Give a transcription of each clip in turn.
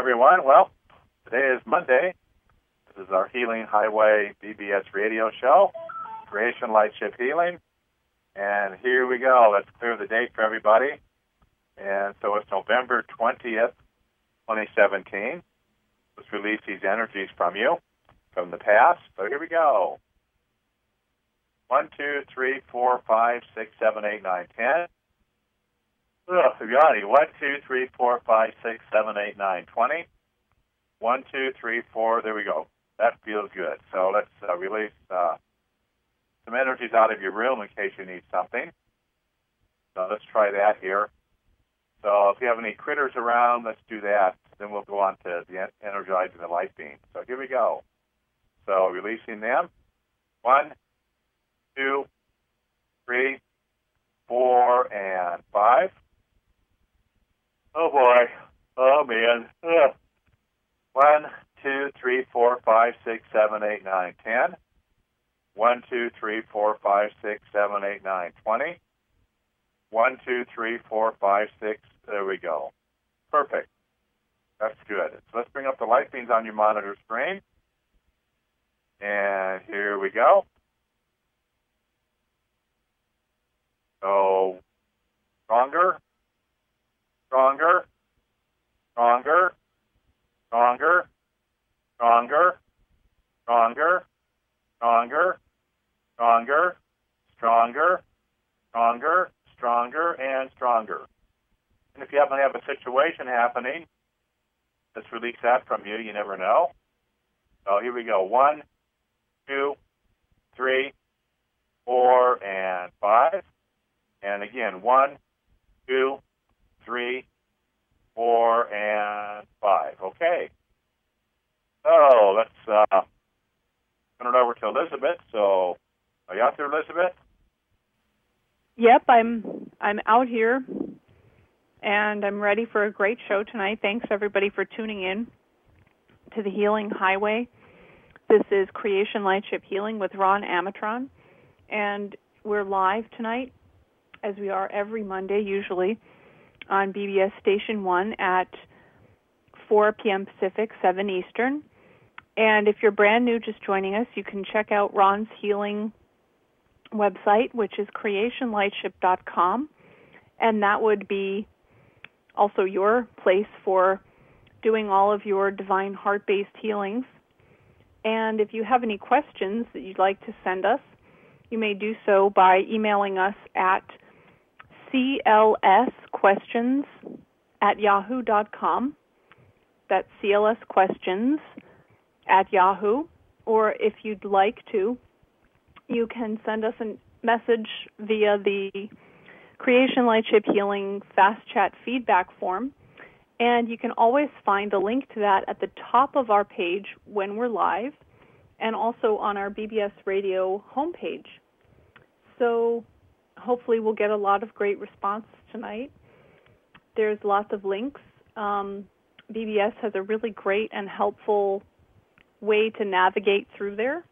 everyone. Well, today is Monday. This is our Healing Highway BBS radio show, Creation Lightship Healing. And here we go. Let's clear the date for everybody. And so it's November 20th, 2017. Let's release these energies from you, from the past. So here we go. 1, 2, 3, 4, 5, 6, 7, 8, 9, 10. Yanni, 1, 2, 3, 4, 5, 6, 7, 8, 9, 20. 1, 2, 3, 4. There we go. That feels good. So let's release some energies out of your room in case you need something. So let's try that here. So if you have any critters around, let's do that. Then we'll go on to the energizing the light beam. So here we go. So releasing them. 1, 2, 3, 4, and 5. Oh boy. Oh man. Ugh. 1, 2, 3, 4, 5, 6, 7, 8, 9, 10. 1, 2, 3, 4, 5, 6, 7, 8, 9, 20. 1, 2, 3, 4, 5, 6. There we go. Perfect. That's good. So let's bring up the light beams on your monitor screen. And here we go. So stronger, stronger, stronger, stronger, stronger, stronger, stronger, stronger, stronger, stronger, stronger, and stronger. And if you happen to have a situation happening, let's release that from you. You never know. So here we go. 1, 2, 3, 4, and 5. And again, 1, 2, 3, 4, and 5. Okay. So let's turn it over to Elizabeth. So are you out there, Elizabeth? Yep, I'm out here, and I'm ready for a great show tonight. Thanks, everybody, for tuning in to the Healing Highway. This is Creation Lightship Healing with Ron Amatron, and we're live tonight, as we are every Monday, usually, on BBS Station 1 at 4 p.m. Pacific, 7 Eastern. And if you're brand new just joining us, you can check out Ron's Healing website, which is creationlightship.com, and that would be also your place for doing all of your divine heart-based healings. And if you have any questions that you'd like to send us, you may do so by emailing us at clsquestions@yahoo.com. That's clsquestions@yahoo. Or if you'd like to, you can send us a message via the Creation Lightship Healing Fast Chat feedback form. And you can always find a link to that at the top of our page when we're live and also on our BBS Radio homepage. So hopefully we'll get a lot of great response tonight. There's lots of links. BBS has a really great and helpful way to navigate through there.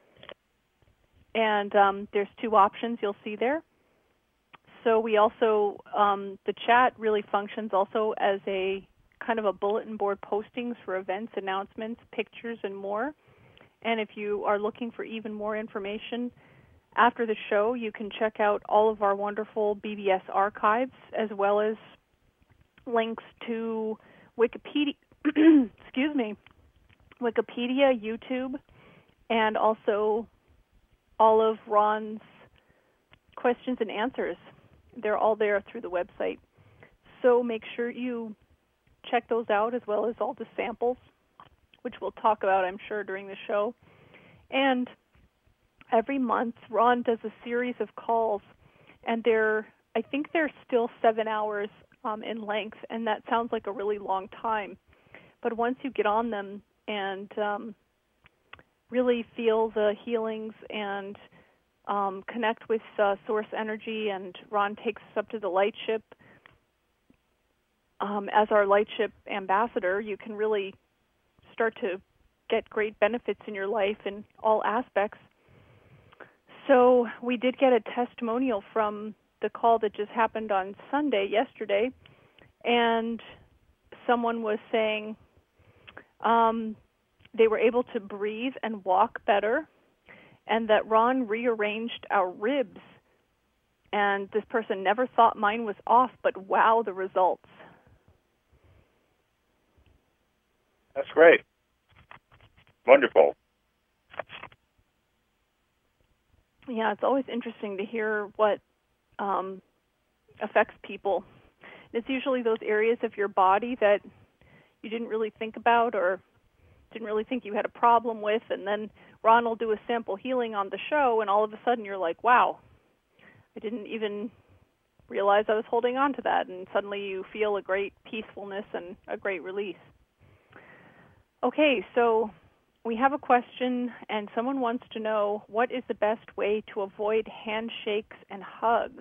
And there's 2 options you'll see there. So we also, the chat really functions also as a kind of a bulletin board postings for events, announcements, pictures, and more. And if you are looking for even more information after the show, you can check out all of our wonderful BBS archives, as well as links to Wikipedia, excuse me, Wikipedia, YouTube, and also all of Ron's questions and answers. They're all there through the website. So make sure you check those out, as well as all the samples, which we'll talk about, I'm sure, during the show. And every month, Ron does a series of calls, and I think they're still 7 hours in length, and that sounds like a really long time. But once you get on them and really feel the healings and connect with source energy, and Ron takes us up to the lightship as our lightship ambassador, you can really start to get great benefits in your life in all aspects. So we did get a testimonial from the call that just happened on Sunday, yesterday, and someone was saying They were able to breathe and walk better, and that Ron rearranged our ribs. And this person never thought mine was off, but wow, the results. That's great. Wonderful. Yeah, it's always interesting to hear what affects people. It's usually those areas of your body that you didn't really think about or didn't really think you had a problem with, and then Ron will do a sample healing on the show, and all of a sudden you're like, wow, I didn't even realize I was holding on to that, and suddenly you feel a great peacefulness and a great release. Okay, so we have a question, and someone wants to know, what is the best way to avoid handshakes and hugs?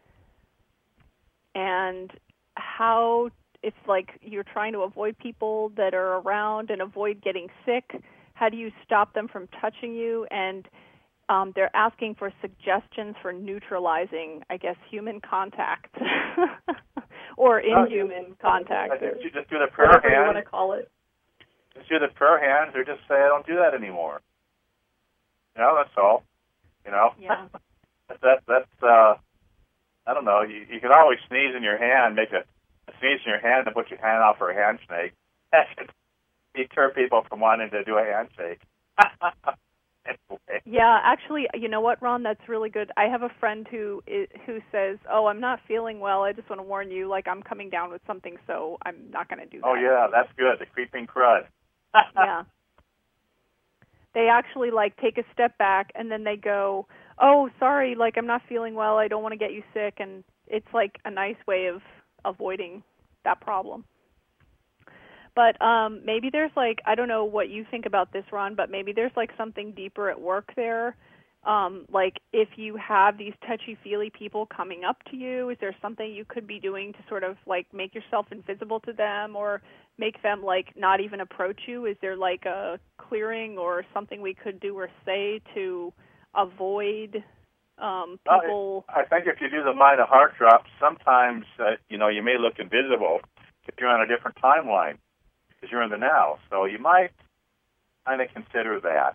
And how, if like you're trying to avoid people that are around and avoid getting sick, how do you stop them from touching you? And they're asking for suggestions for neutralizing, I guess, human contact or inhuman contact. I think you just do the prayer whatever hands. you want to call it. Just do the prayer hands, or just say, I don't do that anymore. You know, that's all. You know? Yeah. That's I don't know. You can always sneeze in your hand, make a sneeze in your hand and put your hand out for a handshake. That should deter people from wanting to do a handshake. Anyway. Yeah, actually, you know what, Ron? That's really good. I have a friend who says, "Oh, I'm not feeling well. I just want to warn you, like I'm coming down with something, so I'm not going to do that." Oh yeah, that's good. The creeping crud. Yeah. They actually like take a step back and then they go, "Oh, sorry, like I'm not feeling well. I don't want to get you sick." And it's like a nice way of avoiding that problem. But maybe there's like, I don't know what you think about this, Ron, but maybe there's like something deeper at work there. Like if you have these touchy-feely people coming up to you, is there something you could be doing to sort of like make yourself invisible to them or make them like not even approach you? Is there like a clearing or something we could do or say to avoid people? I think if you do the mind of heart drop, sometimes you may look invisible if you're on a different timeline because you're in the now. So you might kind of consider that.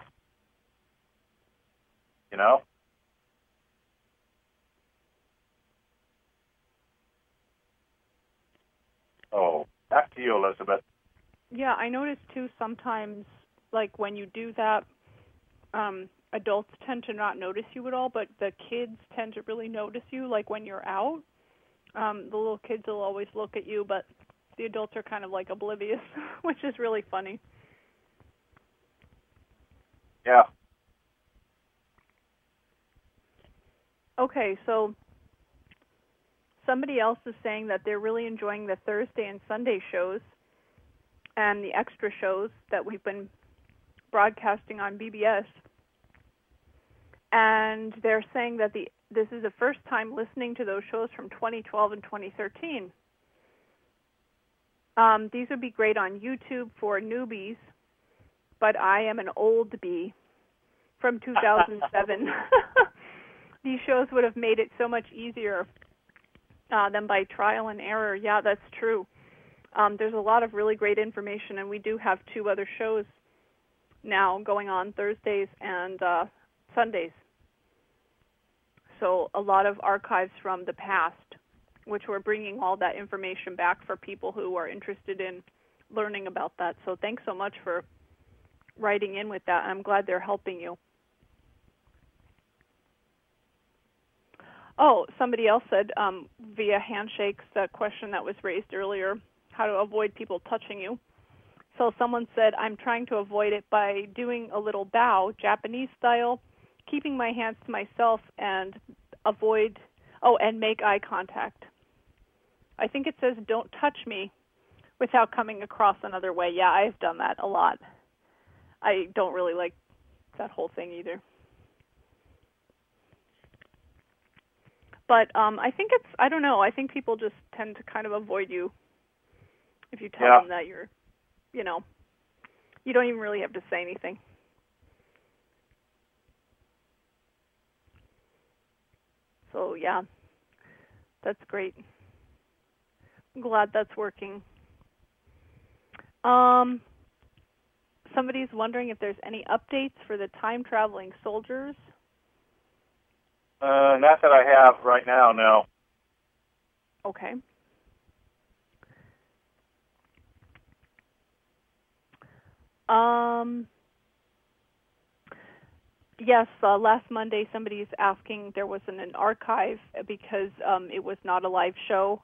You know? Oh, back to you, Elizabeth. Yeah, I notice too sometimes, like when you do that, adults tend to not notice you at all, but the kids tend to really notice you, like when you're out. The little kids will always look at you, but the adults are kind of like oblivious, which is really funny. Yeah. Okay, so somebody else is saying that they're really enjoying the Thursday and Sunday shows and the extra shows that we've been broadcasting on BBS. And they're saying that this is the first time listening to those shows from 2012 and 2013. These would be great on YouTube for newbies, but I am an old bee from 2007. These shows would have made it so much easier than by trial and error. Yeah, that's true. There's a lot of really great information, and we do have 2 other shows now going on Thursdays and Sundays. So a lot of archives from the past, which we're bringing all that information back for people who are interested in learning about that. So thanks so much for writing in with that. I'm glad they're helping you. Oh, somebody else said via handshakes, that question that was raised earlier, how to avoid people touching you. So someone said, I'm trying to avoid it by doing a little bow, Japanese style, keeping my hands to myself and and make eye contact. I think it says don't touch me without coming across another way. Yeah, I've done that a lot. I don't really like that whole thing either. But I think I don't know, I think people just tend to kind of avoid you if you tell them that you're, you don't even really have to say anything. So, yeah, that's great. I'm glad that's working. somebody's wondering if there's any updates for the time-traveling soldiers. Not that I have right now, no. Okay. Yes, last Monday somebody's asking there wasn't an archive because it was not a live show.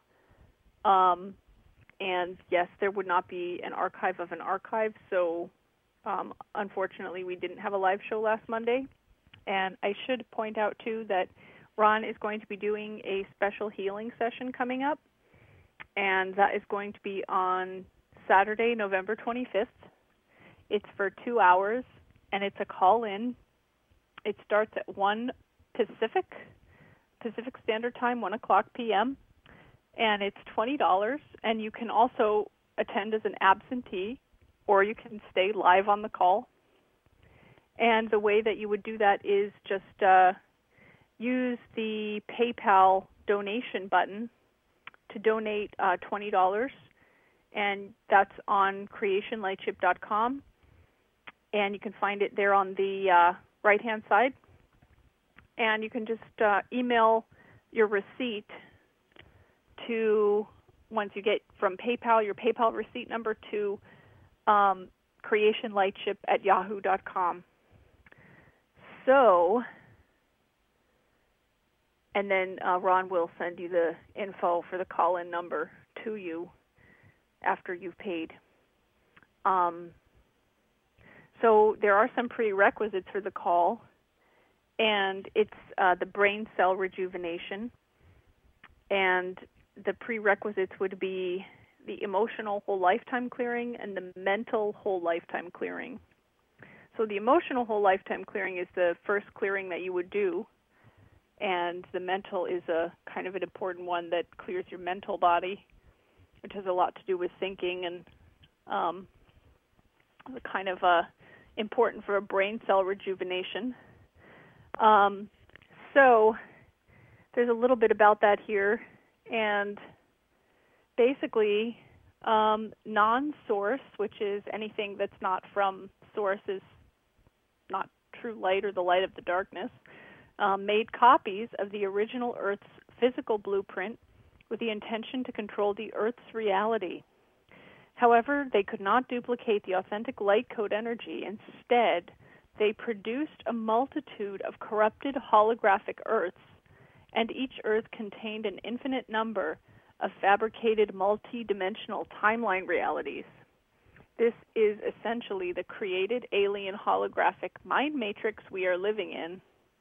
And yes, there would not be an archive of an archive, so unfortunately we didn't have a live show last Monday. And I should point out, too, that Ron is going to be doing a special healing session coming up, and that is going to be on Saturday, November 25th. It's for 2 hours, and it's a call-in. It starts at 1 Pacific Standard Time, 1 o'clock p.m., and it's $20, and you can also attend as an absentee, or you can stay live on the call. And the way that you would do that is just use the PayPal donation button to donate $20, and that's on creationlightship.com, and you can find it there on the right-hand side. And you can just email your receipt to, once you get from PayPal, your PayPal receipt number to creationlightship@yahoo.com. So, and then Ron will send you the info for the call-in number to you after you've paid. So there are some prerequisites for the call, and it's the brain cell rejuvenation. And the prerequisites would be the emotional whole lifetime clearing and the mental whole lifetime clearing. So the emotional whole lifetime clearing is the first clearing that you would do, and the mental is a kind of an important one that clears your mental body, which has a lot to do with thinking and kind of important for a brain cell rejuvenation. So there's a little bit about that here, and basically non-source, which is anything that's not from source, is not true light or the light of the darkness, made copies of the original Earth's physical blueprint with the intention to control the Earth's reality. However, they could not duplicate the authentic light code energy. Instead, they produced a multitude of corrupted holographic Earths, and each Earth contained an infinite number of fabricated multi-dimensional timeline realities. This is essentially the created alien holographic mind matrix we are living in.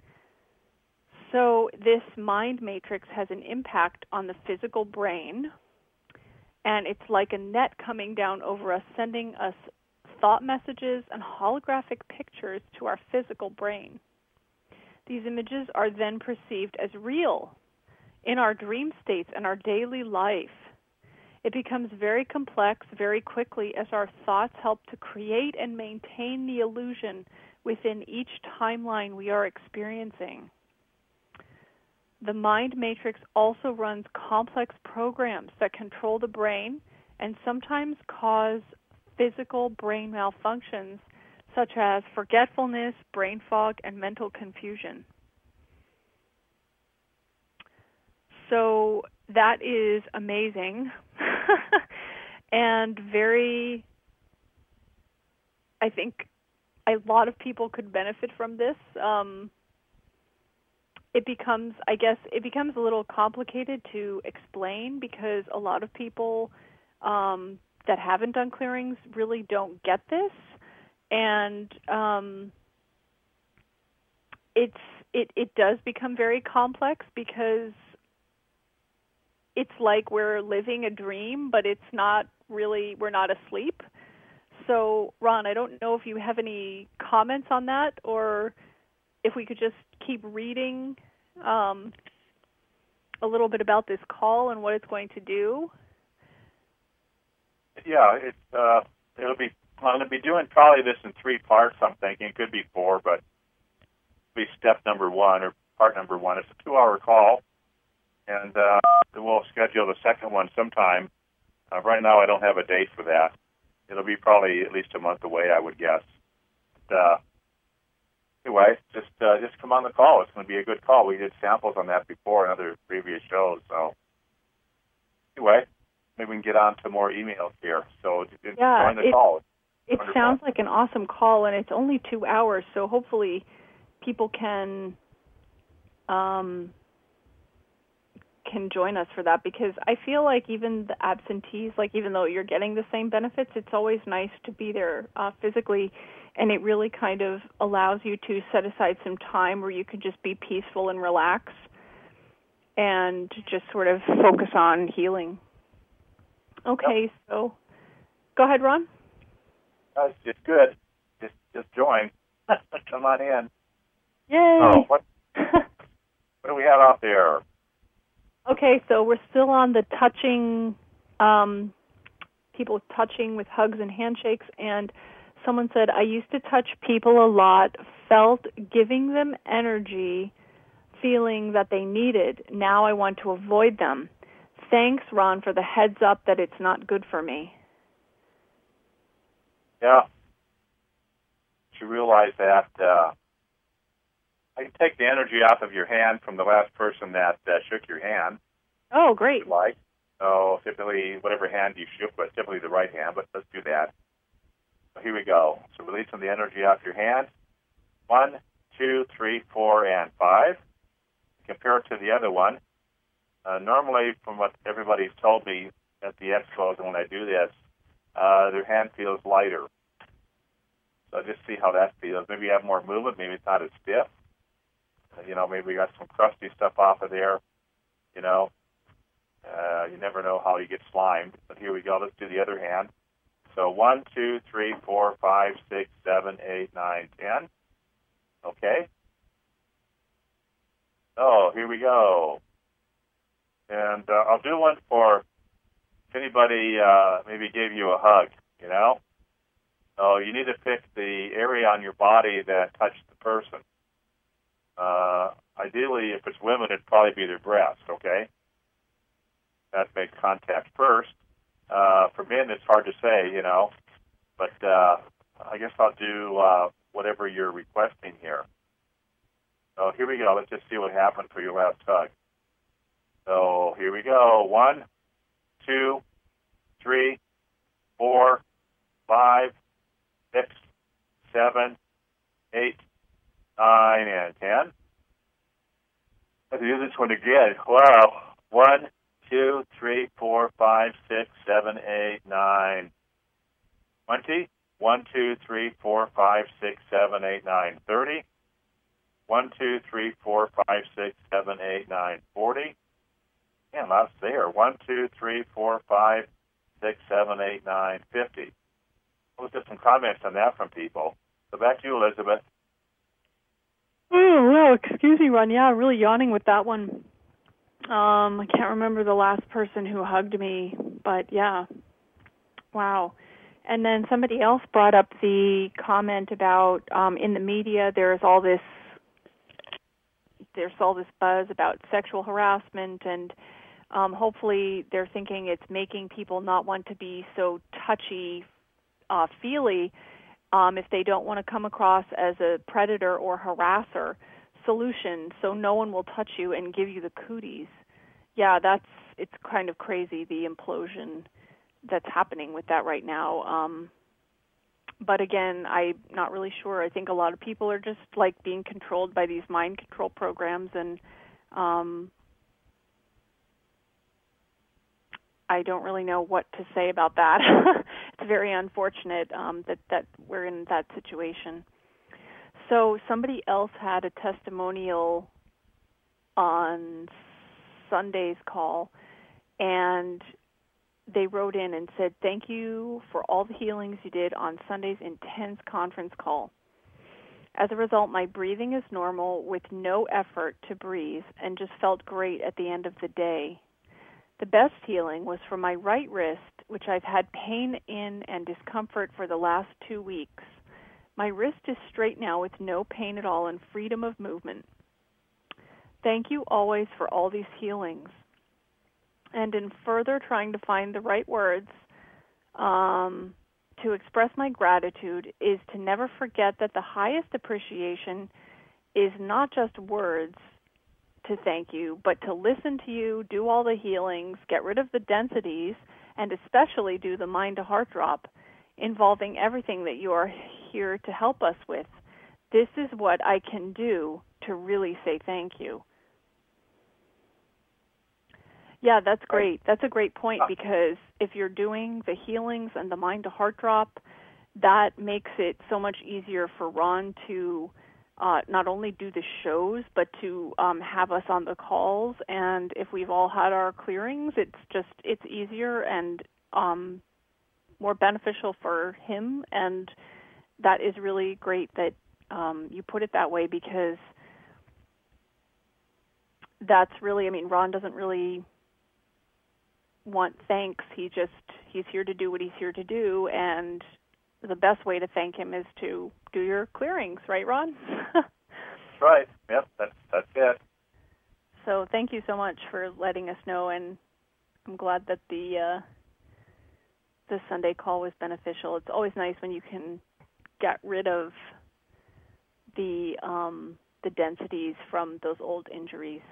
So this mind matrix has an impact on the physical brain, and it's like a net coming down over us, sending us thought messages and holographic pictures to our physical brain. These images are then perceived as real in our dream states and our daily life. It becomes very complex very quickly as our thoughts help to create and maintain the illusion within each timeline we are experiencing. The mind matrix also runs complex programs that control the brain and sometimes cause physical brain malfunctions such as forgetfulness, brain fog, and mental confusion. So that is amazing and very, I think a lot of people could benefit from this. It becomes a little complicated to explain because a lot of people that haven't done clearings really don't get this, and it does become very complex because it's like we're living a dream, but it's not really, we're not asleep. So, Ron, I don't know if you have any comments on that, or if we could just keep reading a little bit about this call and what it's going to do. Yeah, I'm going to be doing probably this in 3 parts, I'm thinking. It could be 4, but it'll be step number 1 or part number 1. It's a 2-hour call, and we'll schedule the second one sometime. Right now I don't have a date for that. it'll be probably at least a month away, I would guess. But, anyway, just come on the call. It's going to be a good call. We did samples on that before in other previous shows. So anyway, maybe we can get on to more emails here. So join the call. It sounds like an awesome call, and it's only 2 hours, so hopefully people can join us for that, because I feel like even the absentees, like even though you're getting the same benefits, it's always nice to be there physically, and it really kind of allows you to set aside some time where you can just be peaceful and relax and just sort of focus on healing. Okay, yep. So go ahead, Ron. It's good. Just join. Come on in. Yay! Oh, what do we have out there? Okay, so we're still on the touching, people touching with hugs and handshakes, and someone said, I used to touch people a lot, felt giving them energy, feeling that they needed. Now I want to avoid them. Thanks, Ron, for the heads up that it's not good for me. Yeah. You realize that I can take the energy off of your hand from the last person that shook your hand. Oh, great. Like, so typically, whatever hand you shook with, typically the right hand, but let's do that. So here we go. So releasing the energy off your hand. 1, 2, 3, 4, and 5. Compare it to the other one. Normally, from what everybody's told me at the expos and when I do this, their hand feels lighter. So just see how that feels. Maybe you have more movement. Maybe it's not as stiff. Maybe we got some crusty stuff off of there. You never know how you get slimed. But here we go. Let's do the other hand. So 1, 2, 3, 4, 5, 6, 7, 8, 9, 10. Okay. Oh, here we go. And I'll do one for if anybody maybe gave you a hug, So you need to pick the area on your body that touched the person. Ideally, if it's women, it'd probably be their breast, okay? That makes contact first. For men, it's hard to say, But I guess I'll do whatever you're requesting here. So here we go. Let's just see what happened for your last hug. So here we go. 1, 2, 3, 4, 5, 6, 7, 8, 9, and 10. Let's do this one again. Wow. 1, 2, 3, 4, 5, 6, 7, 8, 9, 20. 1, 2, 3, 4, 5, 6, 7, 8, 9, 30. 1, 2, 3, 4, 5, 6, 7, 8, 9, 40. And that's there. 1, 2, 3, 4, 5, 6, 7, 8, 9, 50. Let's get some comments on that from people. So back to you, Elizabeth. Oh, well, excuse me, Ron. Yeah, really yawning with that one. I can't remember the last person who hugged me, but yeah. Wow. And then somebody else brought up the comment about in the media there's all this buzz about sexual harassment, and hopefully they're thinking it's making people not want to be so touchy-feely if they don't want to come across as a predator or harasser. Solution, so no one will touch you and give you the cooties. Yeah, it's kind of crazy, the implosion that's happening with that right now. But again, I'm not really sure. I think a lot of people are just like being controlled by these mind control programs, and I don't really know what to say about that. It's very unfortunate that we're in that situation. So somebody else had a testimonial on Sunday's call, and they wrote in and said, thank you for all the healings you did on Sunday's intense conference call. As a result, my breathing is normal with no effort to breathe and just felt great at the end of the day. The best healing was for my right wrist, which I've had pain in and discomfort for the last 2 weeks. My wrist is straight now with no pain at all and freedom of movement. Thank you always for all these healings. And in further trying to find the right words to to express my gratitude is to never forget that the highest appreciation is not just words to thank you, but to listen to you, do all the healings, get rid of the densities, and especially do the mind-to-heart drop, involving everything that you are here to help us with. This is what I can do to really say thank you. Yeah, that's great. That's a great point, because if you're doing the healings and the mind-to-heart drop, that makes it so much easier for Ron to not only do the shows, but to have us on the calls. And if we've all had our clearings, it's easier and more beneficial for him. And that is really great that you put it that way, because that's really, Ron doesn't really want thanks. He's here to do what he's here to do, and the best way to thank him is to do your clearings, right, Ron? That's right. Yep, that's it. So thank you so much for letting us know, and I'm glad that the Sunday call was beneficial. It's always nice when you can get rid of the densities from those old injuries.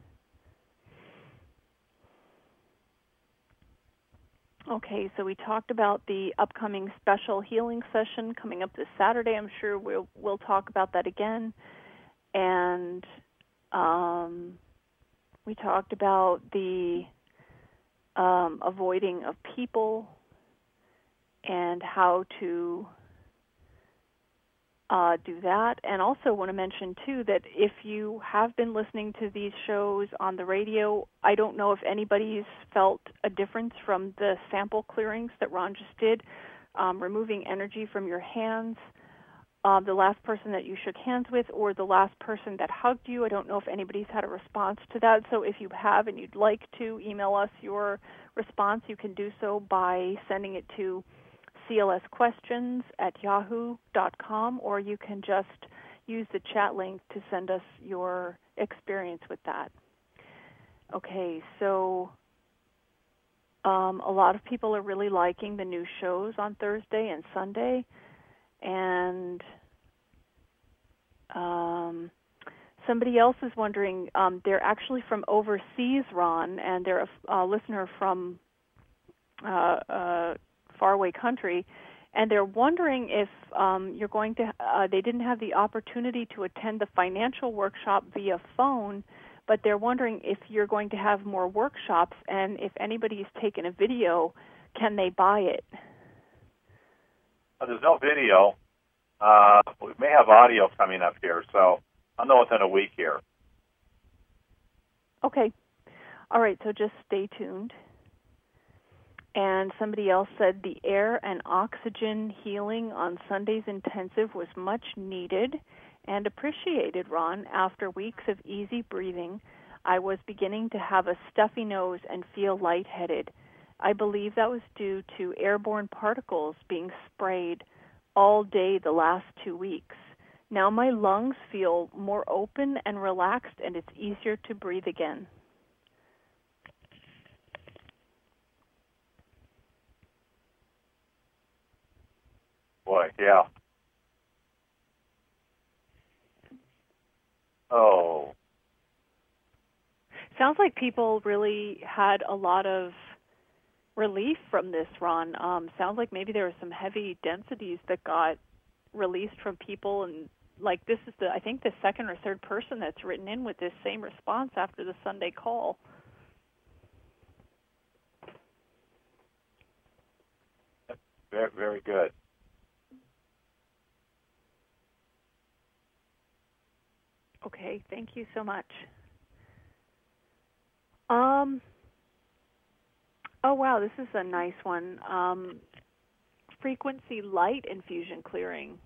Okay, so we talked about the upcoming special healing session coming up this Saturday. I'm sure we'll talk about that again. And we talked about the avoiding of people and how to do that. And also want to mention, too, that if you have been listening to these shows on the radio, I don't know if anybody's felt a difference from the sample clearings that Ron just did, removing energy from your hands. The last person that you shook hands with, or the last person that hugged you, I don't know if anybody's had a response to that. So if you have and you'd like to email us your response, you can do so by sending it to clsquestions@yahoo.com, or you can just use the chat link to send us your experience with that. Okay, so a lot of people are really liking the new shows on Thursday and Sunday, and somebody else is wondering, they're actually from overseas, Ron, and they're a listener from faraway country, and they're wondering if you're going to, they didn't have the opportunity to attend the financial workshop via phone, but they're wondering if you're going to have more workshops, and if anybody's taken a video, can they buy it? There's no video. We may have audio coming up here, so I'll know within a week here. Okay. All right, so just stay tuned. And somebody else said the air and oxygen healing on Sunday's intensive was much needed and appreciated, Ron. After weeks of easy breathing, I was beginning to have a stuffy nose and feel lightheaded. I believe that was due to airborne particles being sprayed all day the last 2 weeks. Now my lungs feel more open and relaxed, and it's easier to breathe again. Boy, yeah. Oh. Sounds like people really had a lot of relief from this, Ron. Sounds like maybe there were some heavy densities that got released from people, and like this is I think the second or third person that's written in with this same response after the Sunday call. Very, very good. Okay, thank you so much. Oh, wow, this is a nice one. Frequency light infusion clearing.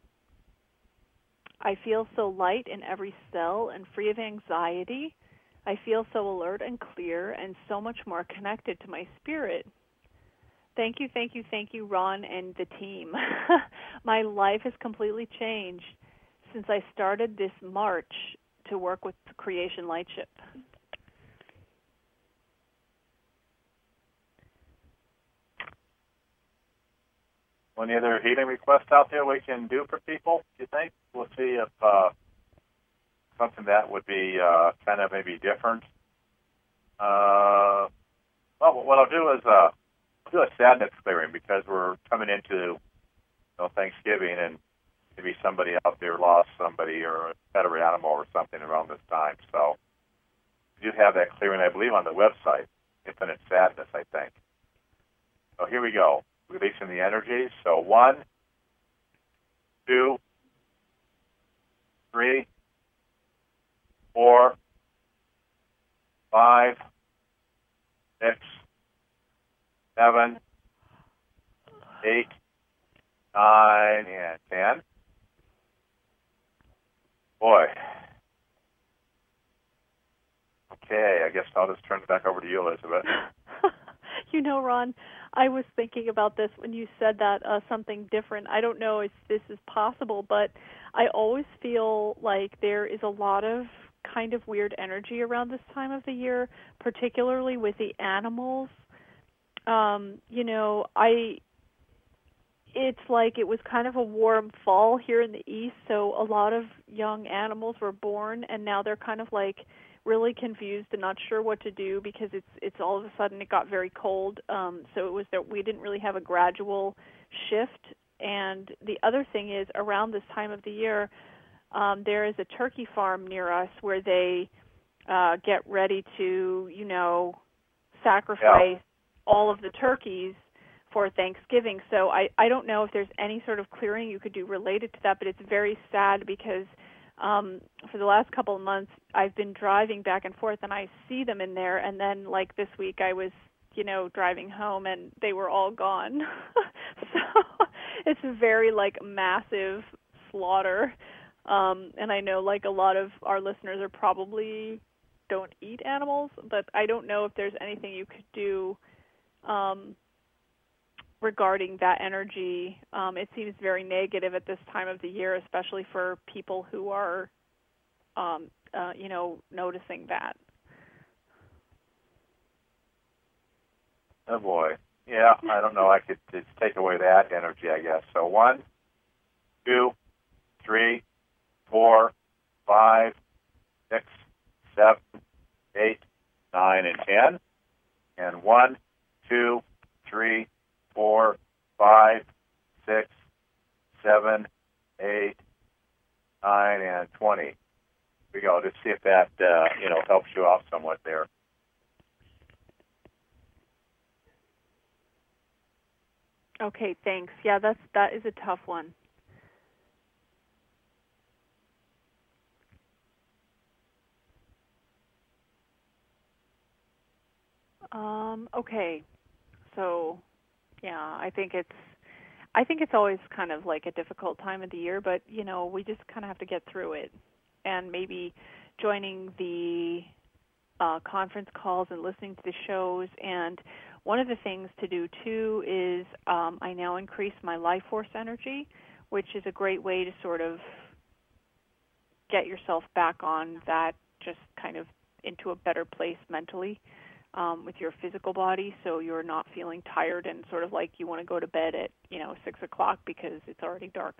I feel so light in every cell and free of anxiety. I feel so alert and clear and so much more connected to my spirit. Thank you, thank you, thank you, Ron and the team. My life has completely changed since I started this march to work with Creation Lightship. Any other healing requests out there we can do for people, do you think? We'll see if something that would be kind of maybe different. Well, what I'll do is do a sadness clearing because we're coming into Thanksgiving, and maybe somebody out there lost somebody or a pet or animal or something around this time. So you have that clearing, I believe, on the website, Infinite Sadness, I think. So here we go. Releasing the energies. So 1, 2, 3, 4, 5, 6, 7, 8, 9, and 10. Boy. Okay, I guess I'll just turn it back over to you, Elizabeth. Ron, I was thinking about this when you said that something different. I don't know if this is possible, but I always feel like there is a lot of kind of weird energy around this time of the year, particularly with the animals. It's like it was kind of a warm fall here in the east, so a lot of young animals were born, and now they're kind of like really confused and not sure what to do because it's all of a sudden it got very cold. So it was that we didn't really have a gradual shift. And the other thing is, around this time of the year, there is a turkey farm near us where they get ready to, sacrifice all of the turkeys for Thanksgiving. So I don't know if there's any sort of clearing you could do related to that, but it's very sad because for the last couple of months I've been driving back and forth and I see them in there, and then like this week I was, driving home and they were all gone. So it's a very like massive slaughter. And I know like a lot of our listeners are probably don't eat animals, but I don't know if there's anything you could do regarding that energy. It seems very negative at this time of the year, especially for people who are, noticing that. Oh, boy. Yeah, I don't know. I could just take away that energy, I guess. So 1, 2, 3, 4, 5, 6, 7, 8, 9, and 10. And 1, 2, 3, 4, 5, 6, 7, 8, 9, and 20. Here we go. Let's see if that, helps you out somewhat there. Okay, thanks. Yeah, that is a tough one. Okay. So, yeah, I think it's always kind of like a difficult time of the year, but we just kind of have to get through it, and maybe joining the conference calls and listening to the shows. And one of the things to do too is I now increase my life force energy, which is a great way to sort of get yourself back on that, just kind of into a better place mentally. With your physical body, so you're not feeling tired and sort of like you want to go to bed at 6 o'clock because it's already dark.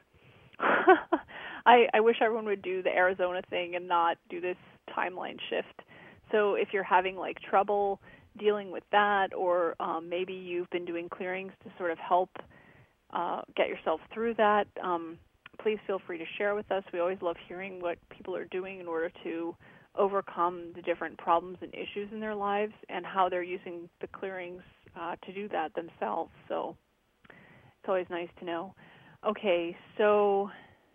I wish everyone would do the Arizona thing and not do this timeline shift. So if you're having like trouble dealing with that, or maybe you've been doing clearings to sort of help get yourself through that, please feel free to share with us. We always love hearing what people are doing in order to overcome the different problems and issues in their lives and how they're using the clearings to do that themselves. So it's always nice to know. Okay, so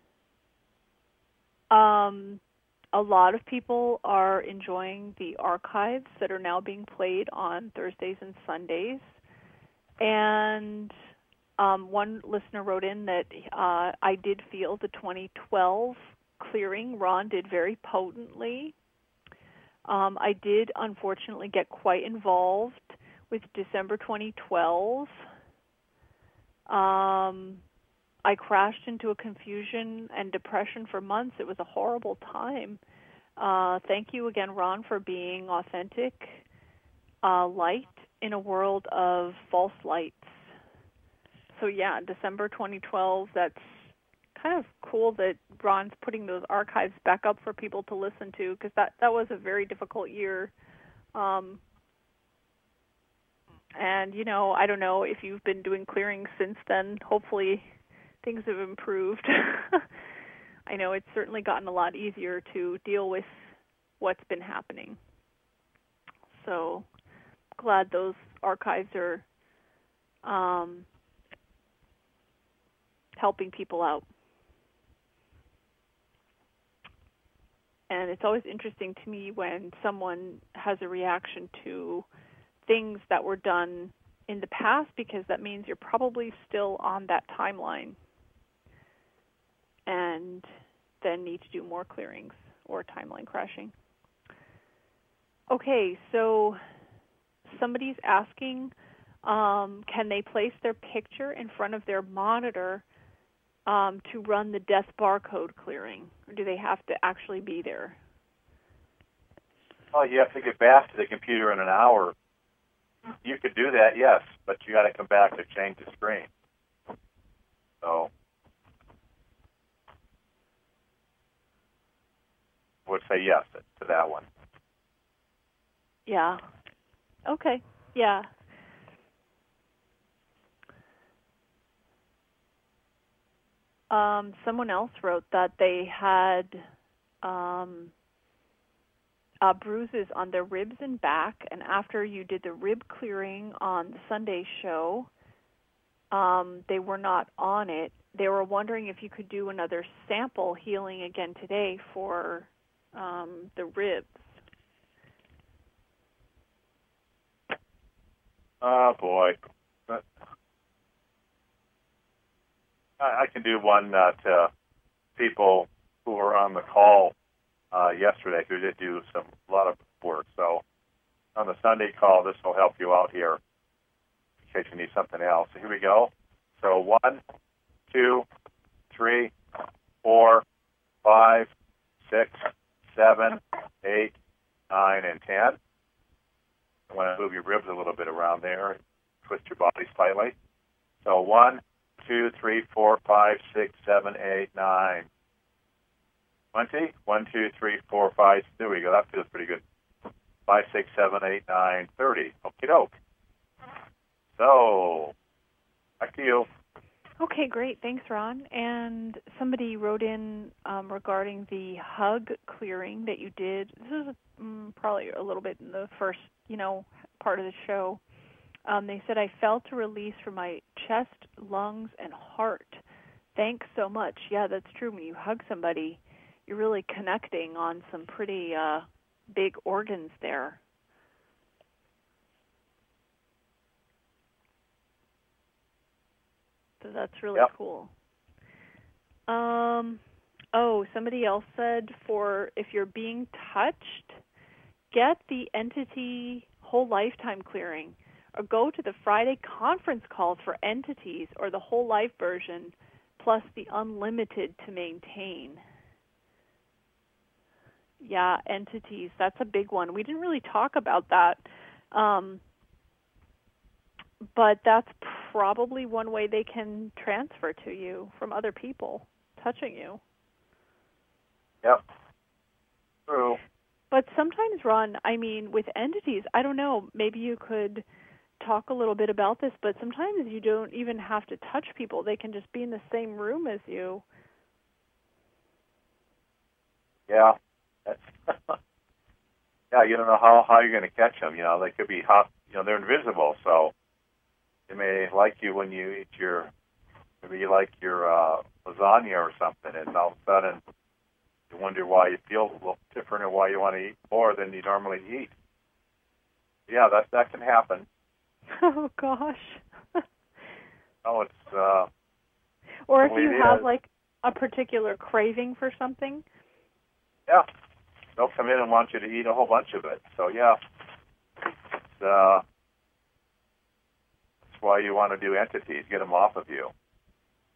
a lot of people are enjoying the archives that are now being played on Thursdays and Sundays. And one listener wrote in that I did feel the 2012 clearing Ron did very potently. I did, unfortunately, get quite involved with December 2012. I crashed into a confusion and depression for months. It was a horrible time. Thank you again, Ron, for being authentic light in a world of false lights. So yeah, December 2012. That's kind of cool that Ron's putting those archives back up for people to listen to, because that was a very difficult year. And I don't know if you've been doing clearings since then. Hopefully, things have improved. I know it's certainly gotten a lot easier to deal with what's been happening. So glad those archives are helping people out. And it's always interesting to me when someone has a reaction to things that were done in the past, because that means you're probably still on that timeline and then need to do more clearings or timeline crashing. Okay, so somebody's asking, can they place their picture in front of their monitor to run the death barcode clearing, or do they have to actually be there? Oh, you have to get back to the computer in an hour. You could do that, yes, but you got to come back to change the screen. So I would say yes to that one. Yeah. Okay. Yeah. Someone else wrote that they had bruises on their ribs and back, and after you did the rib clearing on the Sunday show, they were not on it. They were wondering if you could do another sample healing again today for the ribs. Oh, boy. But I can do one to people who were on the call yesterday who did do a lot of work. So on the Sunday call, this will help you out here in case you need something else. So here we go. So 1, 2, 3, 4, 5, 6, 7, 8, 9, and 10. I want to move your ribs a little bit around there and twist your body slightly. So 1, 2, 3, 4, 5, 6, 7, 8, 9. 20. 1, 2, 3, 4, 5. There we go. That feels pretty good. 5, 6, 7, 8, 9, 30. Okie doke. So, back to you. Okay, great. Thanks, Ron. And somebody wrote in regarding the hug clearing that you did. This is probably a little bit in the first, part of the show. They said, I felt a release from my chest, lungs, and heart. Thanks so much. Yeah, that's true. When you hug somebody, you're really connecting on some pretty big organs there. So that's really cool. Somebody else said if you're being touched, get the entity whole lifetime clearing, or go to the Friday conference calls for entities or the whole life version, plus the unlimited to maintain. Yeah, entities, that's a big one. We didn't really talk about that, but that's probably one way they can transfer to you from other people touching you. Yep. True. But sometimes, Ron, with entities, I don't know, maybe you could talk a little bit about this, but sometimes you don't even have to touch people. They can just be in the same room as you. Yeah. Yeah, you don't know how you're going to catch them. They could be hot. They're invisible, so they may like you when you eat maybe you like your lasagna or something, and all of a sudden you wonder why you feel a little different or why you want to eat more than you normally eat. Yeah, that can happen. Oh, gosh. Oh, it's... or if you have, a particular craving for something. Yeah. They'll come in and want you to eat a whole bunch of it. So, yeah. That's why you want to do entities, get them off of you.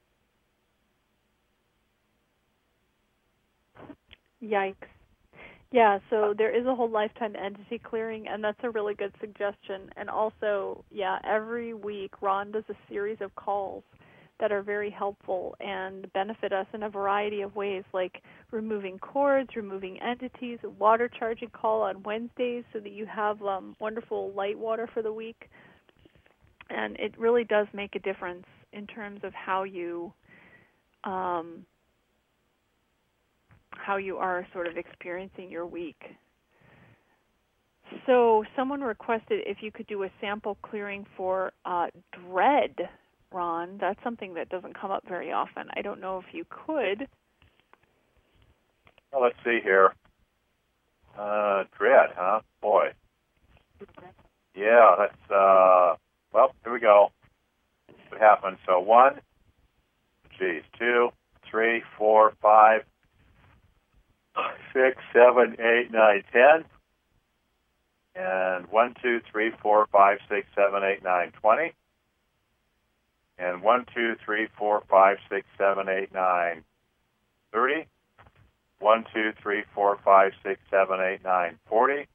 Yikes. Yeah, so there is a whole lifetime entity clearing, and that's a really good suggestion. And also, yeah, every week Ron does a series of calls that are very helpful and benefit us in a variety of ways, like removing cords, removing entities, a water charging call on Wednesdays so that you have wonderful light water for the week. And it really does make a difference in terms of how you are sort of experiencing your week. So someone requested if you could do a sample clearing for dread, Ron. That's something that doesn't come up very often. I don't know if you could. Well, let's see here. Dread, huh? Boy. Yeah, that's, well, here we go. What happened? So 1, 2, 3, 4, 5, 6, 7, 8, 9, 10. And 1, 2, 3, 4, 5, 6, 7, 8, 9, 20. And 1, 2, 3, 4, 5, 6, 7, 8, 9, 30. 1, 2, 3, 4, 5, 6, 7, 8, 9, 40.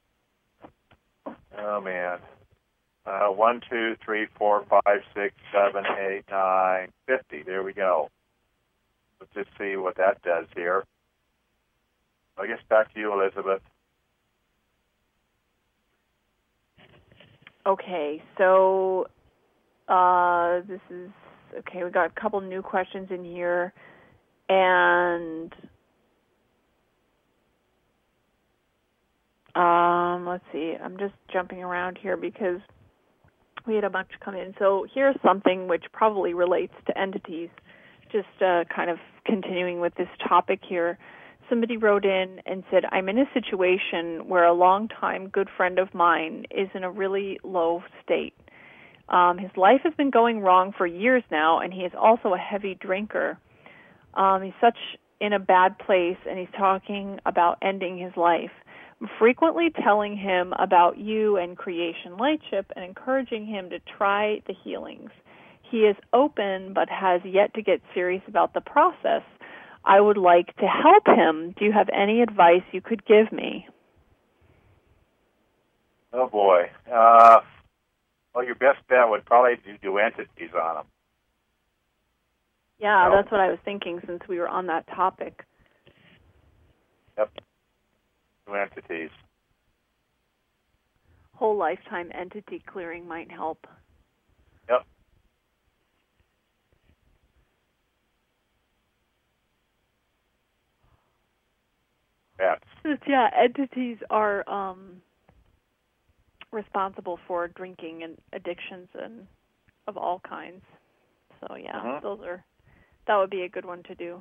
Oh, man. 1, 2, 3, 4, 5, 6, 7, 8, 9, 50. There we go. Let's just see what that does here. I guess back to you, Elizabeth. Okay, so this is, okay, we got a couple new questions in here. And let's see, I'm just jumping around here because we had a bunch come in. So here's something which probably relates to entities, just kind of continuing with this topic here. Somebody wrote in and said, I'm in a situation where a long-time good friend of mine is in a really low state. His life has been going wrong for years now, and he is also a heavy drinker. He's such in a bad place, and he's talking about ending his life. I'm frequently telling him about you and Creation Lightship and encouraging him to try the healings. He is open but has yet to get serious about the process. I would like to help him. Do you have any advice you could give me? Oh, boy. Well, your best bet would probably do entities on him. Yeah, that's what I was thinking since we were on that topic. Yep. Do entities. Whole lifetime entity clearing might help. Yep. Yeah, entities are responsible for drinking and addictions and of all kinds. So yeah, that would be a good one to do.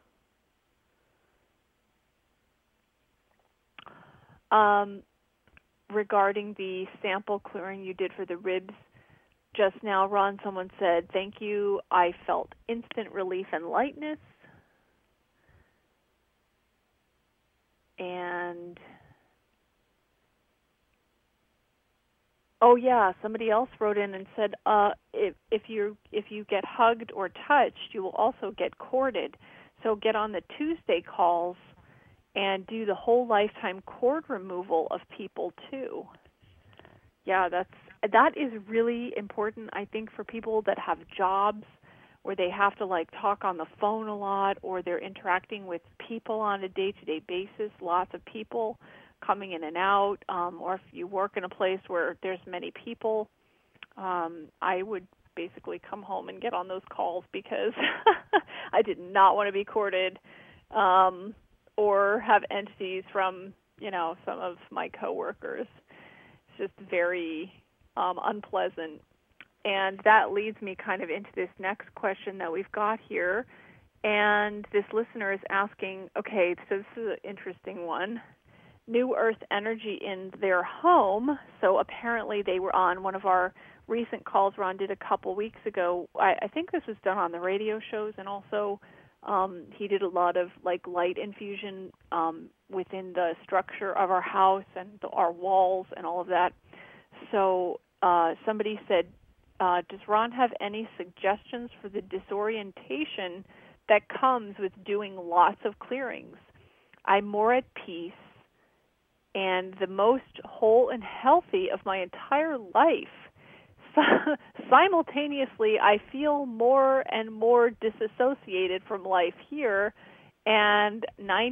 Regarding the sample clearing you did for the ribs just now, Ron, someone said, thank you, I felt instant relief and lightness. And oh yeah, somebody else wrote in and said, if you get hugged or touched, you will also get corded. So get on the Tuesday calls and do the whole lifetime cord removal of people too. Yeah, that is really important, I think, for people that have jobs where they have to like talk on the phone a lot, or they're interacting with people on a day-to-day basis, lots of people coming in and out, or if you work in a place where there's many people, I would basically come home and get on those calls because I did not want to be corded or have entities from, some of my coworkers. It's just very unpleasant. And that leads me kind of into this next question that we've got here. And this listener is asking, okay, so this is an interesting one. New Earth energy in their home. So apparently they were on one of our recent calls Ron did a couple weeks ago. I think this was done on the radio shows, and also he did a lot of like light infusion within the structure of our house and our walls and all of that. So somebody said, does Ron have any suggestions for the disorientation that comes with doing lots of clearings? I'm more at peace and the most whole and healthy of my entire life. Simultaneously, I feel more and more disassociated from life here, and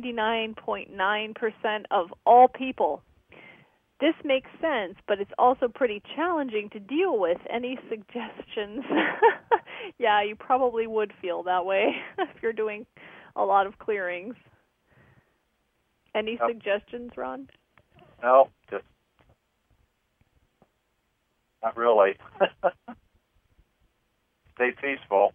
99.9% of all people. This makes sense, but it's also pretty challenging to deal with. Any suggestions? Yeah, you probably would feel that way if you're doing a lot of clearings. Any suggestions, Ron? No, just not really. Stay peaceful.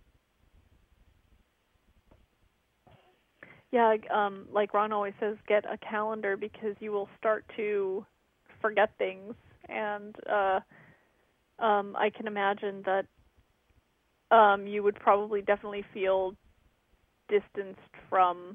Yeah, like Ron always says, get a calendar because you will start to forget things, and I can imagine that you would probably definitely feel distanced from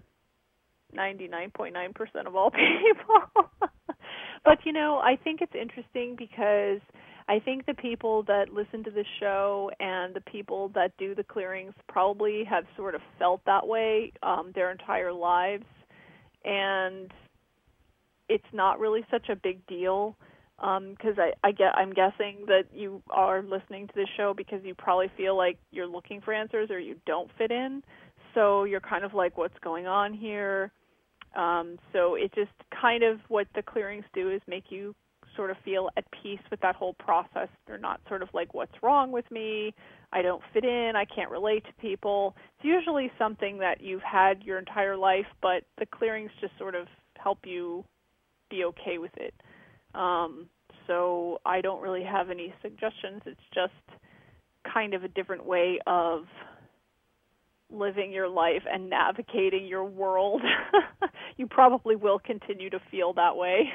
99.9% of all people. But, I think it's interesting because I think the people that listen to the show and the people that do the clearings probably have sort of felt that way their entire lives, and it's not really such a big deal because I'm guessing that you are listening to this show because you probably feel like you're looking for answers or you don't fit in, so you're kind of like, what's going on here? So it just kind of what the clearings do is make you sort of feel at peace with that whole process. They're not sort of like, what's wrong with me? I don't fit in. I can't relate to people. It's usually something that you've had your entire life, but the clearings just sort of help you be okay with it. So I don't really have any suggestions. It's just kind of a different way of living your life and navigating your world. You probably will continue to feel that way.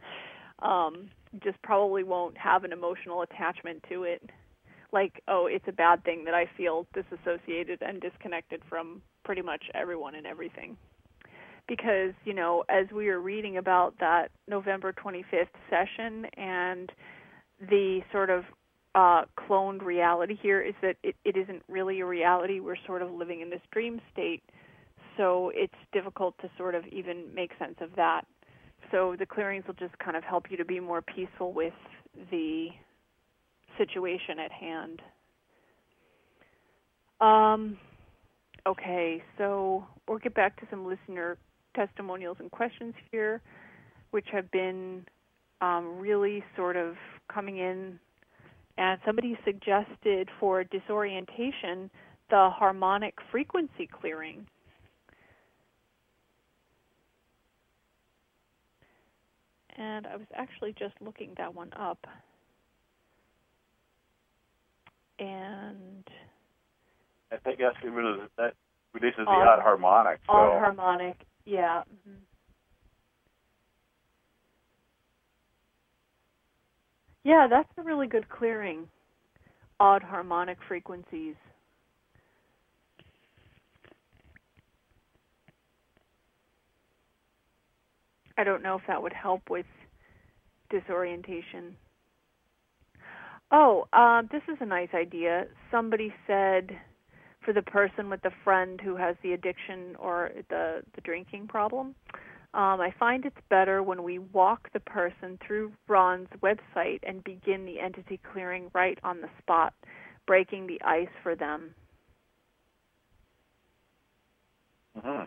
Just probably won't have an emotional attachment to it. Like, oh, it's a bad thing that I feel disassociated and disconnected from pretty much everyone and everything. Because, as we were reading about that November 25th session and the sort of cloned reality here is that it isn't really a reality. We're sort of living in this dream state, so it's difficult to sort of even make sense of that. So the clearings will just kind of help you to be more peaceful with the situation at hand. Okay, so we'll get back to some listener testimonials and questions here, which have been really sort of coming in. And somebody suggested for disorientation the harmonic frequency clearing. And I was actually just looking that one up. And I think that reduces the odd harmonic. So. Odd harmonic, yeah. Mm-hmm. Yeah, that's a really good clearing. Odd harmonic frequencies. I don't know if that would help with disorientation. Oh, this is a nice idea. Somebody said for the person with the friend who has the addiction or the drinking problem, I find it's better when we walk the person through Ron's website and begin the entity clearing right on the spot, breaking the ice for them. Mm-hmm.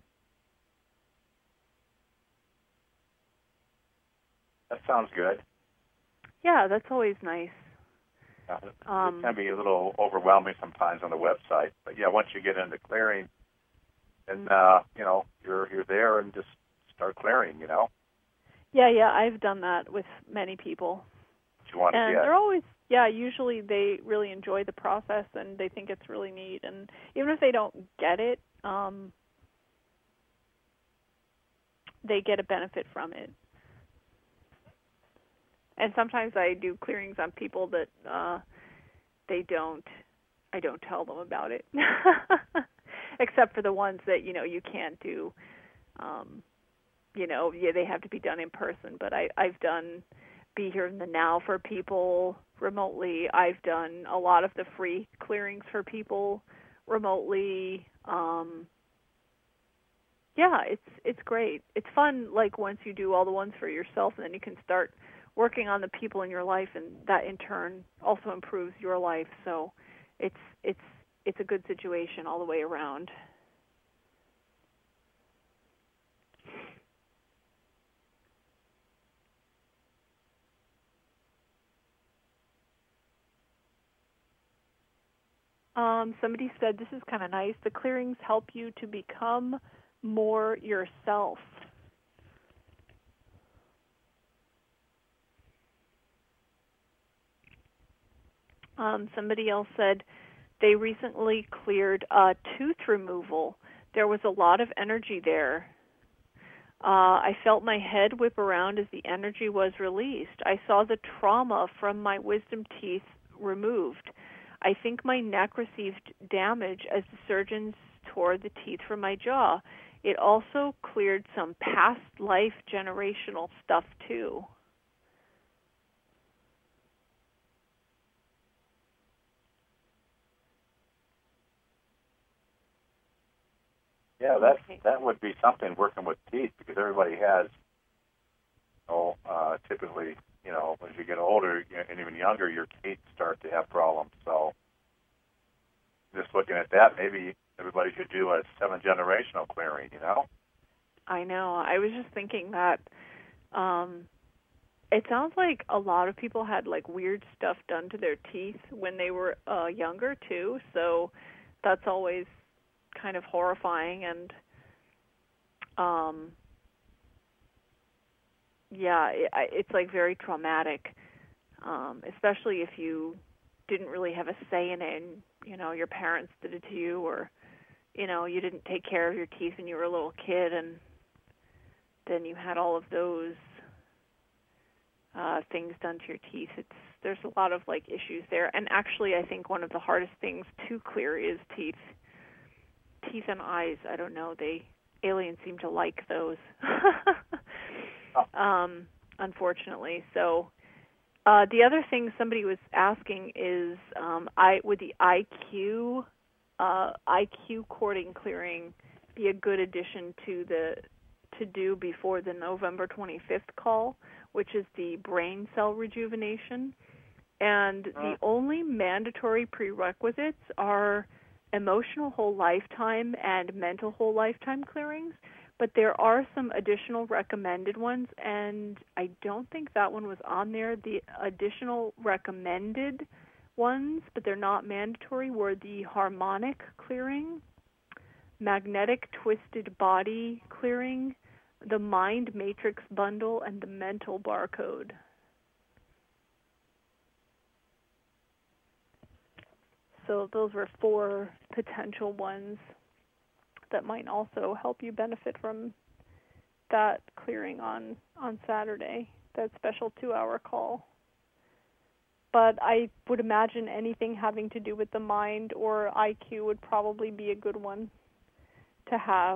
That sounds good. Yeah, that's always nice. It can be a little overwhelming sometimes on the website, but yeah, once you get into clearing, and you're there and just start clearing. Yeah, I've done that with many people. What you want and to get. They're always, usually they really enjoy the process and they think it's really neat. And even if they don't get it, they get a benefit from it. And sometimes I do clearings on people that I don't tell them about it, except for the ones that you can't do. They have to be done in person. But I've done Be Here in the Now for people remotely. I've done a lot of the free clearings for people remotely. Yeah, it's great. It's fun, like once you do all the ones for yourself, and then you can start working on the people in your life, and that in turn also improves your life. So it's it's it's a good situation all the way around. Somebody said this is kind of nice. The clearings help you to become more yourself. Somebody else said they recently cleared tooth removal. There was a lot of energy there. I felt my head whip around as the energy was released. I saw the trauma from my wisdom teeth removed. I think my neck received damage as the surgeons tore the teeth from my jaw. It also cleared some past life generational stuff too. Yeah, that would be something working with teeth, because everybody has, typically, as you get older and even younger, your teeth start to have problems. So just looking at that, maybe everybody should do a 7-generational clearing, I know. I was just thinking that it sounds like a lot of people had like weird stuff done to their teeth when they were younger too. So that's always kind of horrifying, and it's like very traumatic, especially if you didn't really have a say in it, and your parents did it to you, or you didn't take care of your teeth when you were a little kid, and then you had all of those things done to your teeth. There's a lot of like issues there, and actually I think one of the hardest things to clear is teeth and eyes. I don't know, aliens seem to like those. Unfortunately. So the other thing somebody was asking is, would the IQ cording clearing be a good addition to do before the November 25th call, which is the brain cell rejuvenation? And the only mandatory prerequisites are emotional whole lifetime and mental whole lifetime clearings, but there are some additional recommended ones, and I don't think that one was on there. The additional recommended ones, but they're not mandatory, were the harmonic clearing, magnetic twisted body clearing, the mind matrix bundle, and the mental barcode. So those were 4 potential ones that might also help you benefit from that clearing on Saturday, that special 2-hour call. But I would imagine anything having to do with the mind or IQ would probably be a good one to have.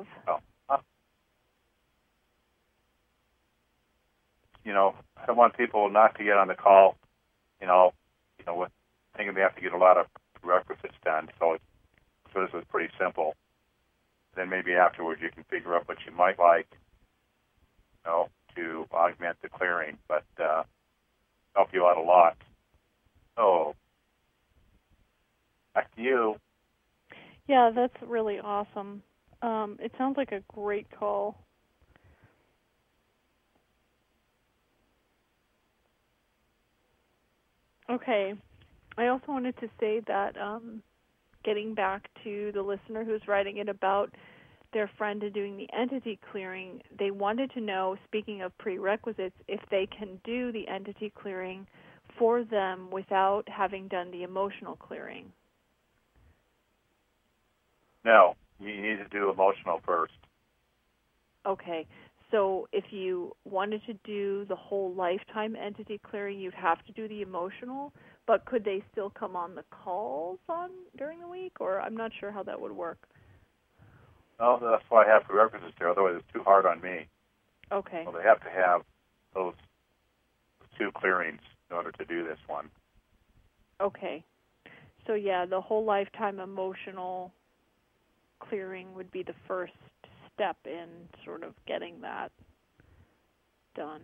I want people not to get on the call, with thinking they have to get a lot of prerequisites done. So this is pretty simple. Then maybe afterwards you can figure out what you might like, to augment the clearing, but help you out a lot. So back to you. Yeah, that's really awesome. It sounds like a great call. Okay. I also wanted to say that getting back to the listener who's writing it about their friend and doing the entity clearing, they wanted to know, speaking of prerequisites, if they can do the entity clearing for them without having done the emotional clearing. No, you need to do emotional first. Okay. So if you wanted to do the whole lifetime entity clearing, you'd have to do the emotional, but could they still come on the calls during the week, or I'm not sure how that would work. No, that's why I have prerequisites there. Otherwise, it's too hard on me. Okay. So they have to have those 2 clearings in order to do this one. Okay. So yeah, the whole lifetime emotional clearing would be the first step in sort of getting that done.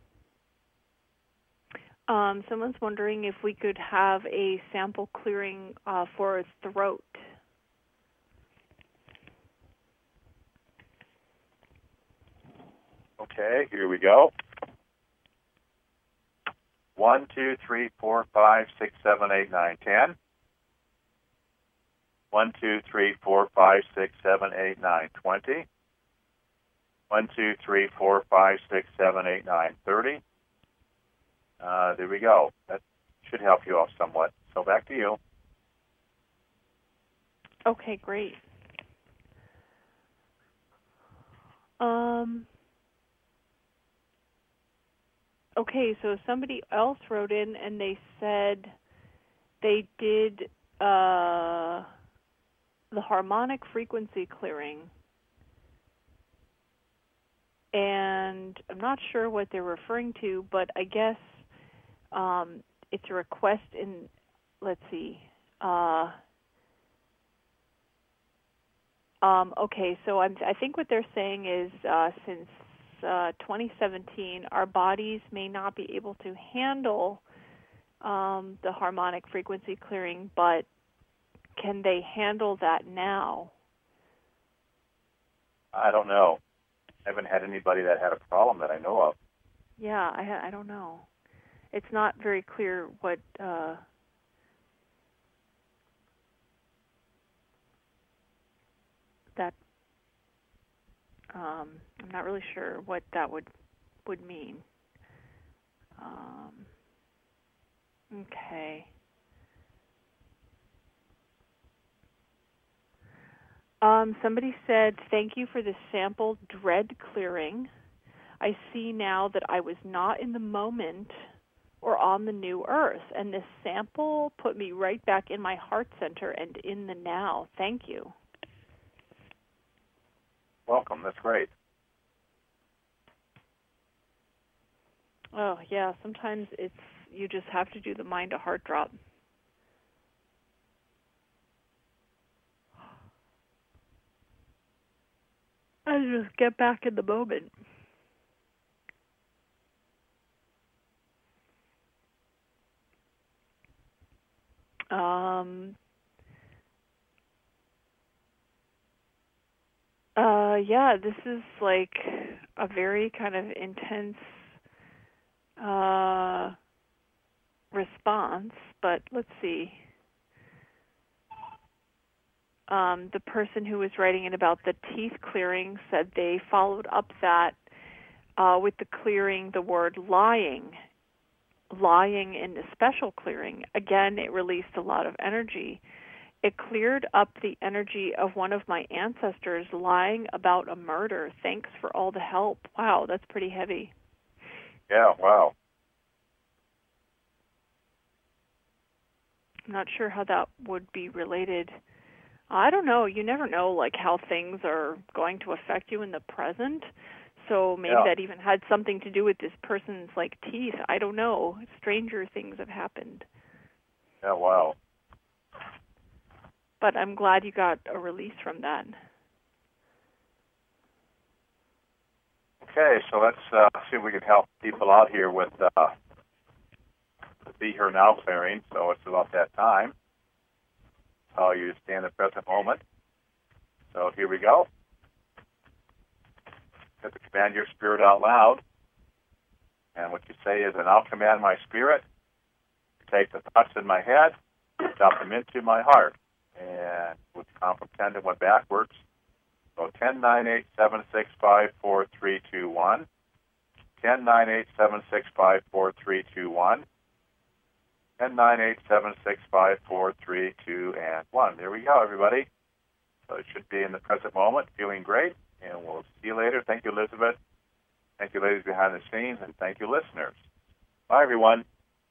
Someone's wondering if we could have a sample clearing for his throat. Okay, here we go. 1, 2, 3, 4, 5, 6, 7, 8, 9, 10. 1, 2, 3, 4, 5, 6, 7, 8, 9, 20. 1, 2, 3, 4, 5, 6, 7, 8, 9, 30. There we go. That should help you off somewhat. So back to you. Okay, great. Okay, so somebody else wrote in and they said they did the harmonic frequency clearing. And I'm not sure what they're referring to, but I guess it's a request in, let's see. Okay, so I think what they're saying is since 2017, our bodies may not be able to handle the harmonic frequency clearing, but can they handle that now? I don't know. I haven't had anybody that had a problem that I know of. Yeah, I don't know. It's not very clear what that. I'm not really sure what that would mean. Okay. Somebody said, thank you for the sample dread clearing. I see now that I was not in the moment or on the new earth, and this sample put me right back in my heart center and in the now. Thank you. Welcome. That's great. Oh, yeah. Sometimes you just have to do the mind to heart drop. And just get back in the moment. Yeah, this is like a very kind of intense response, but let's see. The person who was writing in about the teeth clearing said they followed up that with the clearing, the word lying in the special clearing. Again, it released a lot of energy. It cleared up the energy of one of my ancestors lying about a murder. Thanks for all the help. Wow, that's pretty heavy. Yeah, wow. I'm not sure how that would be related. I don't know. You never know, like, how things are going to affect you in the present. So maybe that even had something to do with this person's, like, teeth. I don't know. Stranger things have happened. Yeah, wow. But I'm glad you got a release from that. Okay, so let's see if we can help people out here with the Be Here Now clearing. So it's about that time. How you stay in the present moment. So here we go. You have to command your spirit out loud. And what you say is, and I'll command my spirit to take the thoughts in my head, drop them into my heart. And we'll count from 10 and went backwards. So 10, 9, 8, 7, 6, 5, 4, 3, 2, 1. 10, 9, 8, 7, 6, 5, 4, 3, 2, 1. 10, 9, 8, 7, 6, 5, 4, 3, 2, and 1. There we go, everybody. So it should be in the present moment, feeling great. And we'll see you later. Thank you, Elizabeth. Thank you, ladies behind the scenes. And thank you, listeners. Bye, everyone.